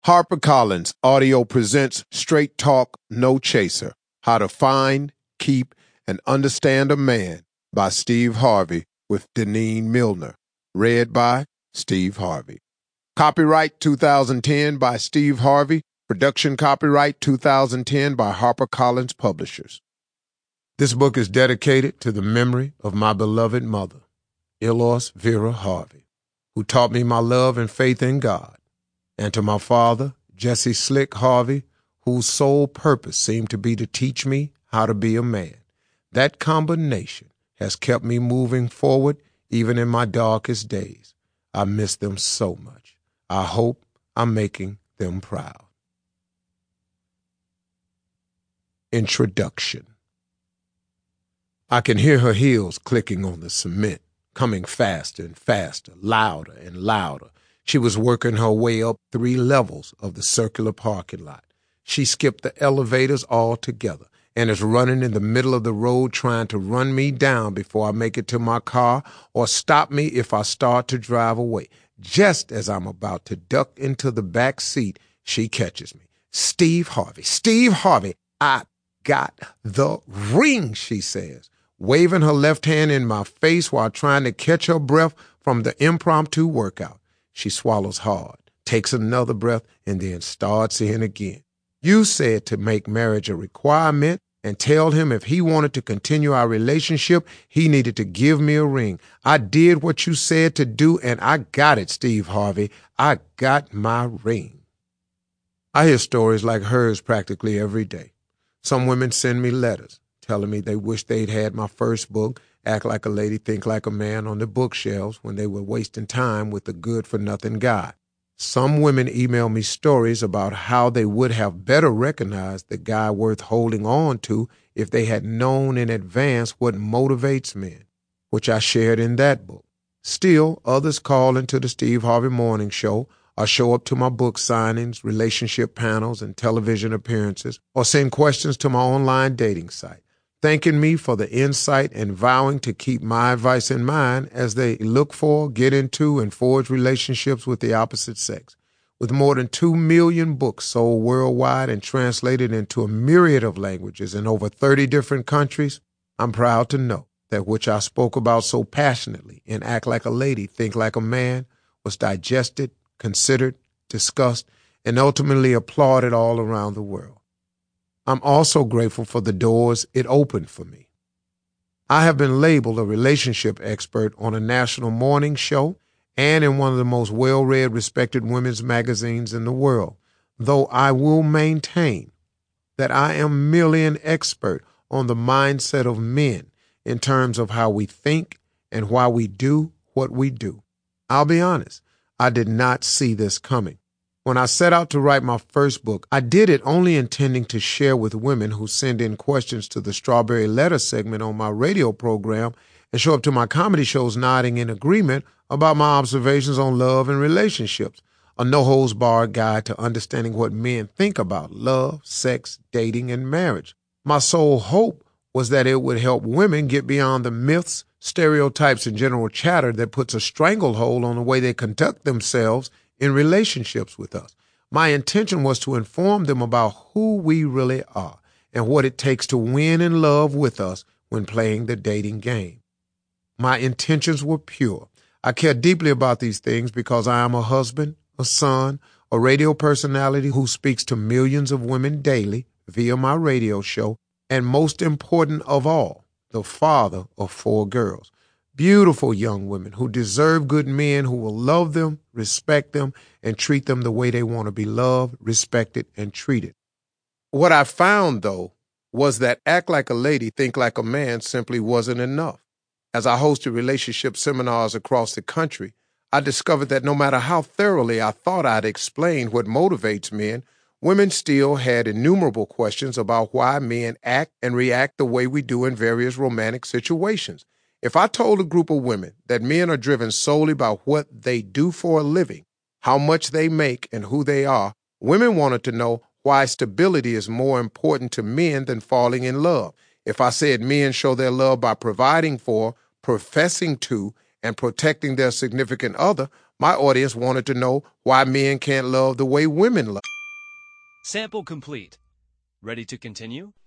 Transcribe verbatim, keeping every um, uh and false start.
HarperCollins Audio presents Straight Talk, No Chaser, How to Find, Keep, and Understand a Man by Steve Harvey with Deneen Milner. Read by Steve Harvey. Copyright two thousand ten by Steve Harvey. Production copyright two thousand ten by HarperCollins Publishers. This book is dedicated to the memory of my beloved mother, Eloise Vera Harvey, who taught me my love and faith in God, and to my father, Jesse Slick Harvey, whose sole purpose seemed to be to teach me how to be a man. That combination has kept me moving forward even in my darkest days. I miss them so much. I hope I'm making them proud. Introduction. I can hear her heels clicking on the cement, coming faster and faster, louder and louder. She was working her way up three levels of the circular parking lot. She skipped the elevators altogether and is running in the middle of the road trying to run me down before I make it to my car or stop me if I start to drive away. Just as I'm about to duck into the back seat, she catches me. "Steve Harvey, Steve Harvey, I got the ring," she says, waving her left hand in my face while trying to catch her breath from the impromptu workout. She swallows hard, takes another breath, and then starts in again. "You said to make marriage a requirement and tell him if he wanted to continue our relationship, he needed to give me a ring. I did what you said to do, and I got it, Steve Harvey. I got my ring." I hear stories like hers practically every day. Some women send me letters telling me they wish they'd had my first book, Act Like a Lady, Think Like a Man, on the bookshelves when they were wasting time with the good-for-nothing guy. Some women email me stories about how they would have better recognized the guy worth holding on to if they had known in advance what motivates men, which I shared in that book. Still, others call into the Steve Harvey Morning Show or show up to my book signings, relationship panels, and television appearances, or send questions to my online dating site, thanking me for the insight and vowing to keep my advice in mind as they look for, get into, and forge relationships with the opposite sex. With more than two million books sold worldwide and translated into a myriad of languages in over thirty different countries, I'm proud to know that which I spoke about so passionately in Act Like a Lady, Think Like a Man was digested, considered, discussed, and ultimately applauded all around the world. I'm also grateful for the doors it opened for me. I have been labeled a relationship expert on a national morning show and in one of the most well-read, respected women's magazines in the world, though I will maintain that I am merely an expert on the mindset of men in terms of how we think and why we do what we do. I'll be honest, I did not see this coming. When I set out to write my first book, I did it only intending to share with women who send in questions to the Strawberry Letter segment on my radio program and show up to my comedy shows nodding in agreement about my observations on love and relationships, a no-holds-barred guide to understanding what men think about love, sex, dating, and marriage. My sole hope was that it would help women get beyond the myths, stereotypes, and general chatter that puts a stranglehold on the way they conduct themselves in relationships with us. My intention was to inform them about who we really are and what it takes to win in love with us when playing the dating game. My intentions were pure. I care deeply about these things because I am a husband, a son, a radio personality who speaks to millions of women daily via my radio show, and most important of all, the father of four girls. Beautiful young women who deserve good men who will love them, respect them, and treat them the way they want to be loved, respected, and treated. What I found, though, was that Act Like a Lady, Think Like a Man simply wasn't enough. As I hosted relationship seminars across the country, I discovered that no matter how thoroughly I thought I'd explained what motivates men, women still had innumerable questions about why men act and react the way we do in various romantic situations. If I told a group of women that men are driven solely by what they do for a living, how much they make, and who they are, women wanted to know why stability is more important to men than falling in love. If I said men show their love by providing for, professing to, and protecting their significant other, My audience wanted to know why men can't love the way women love. Sample complete. Ready to continue?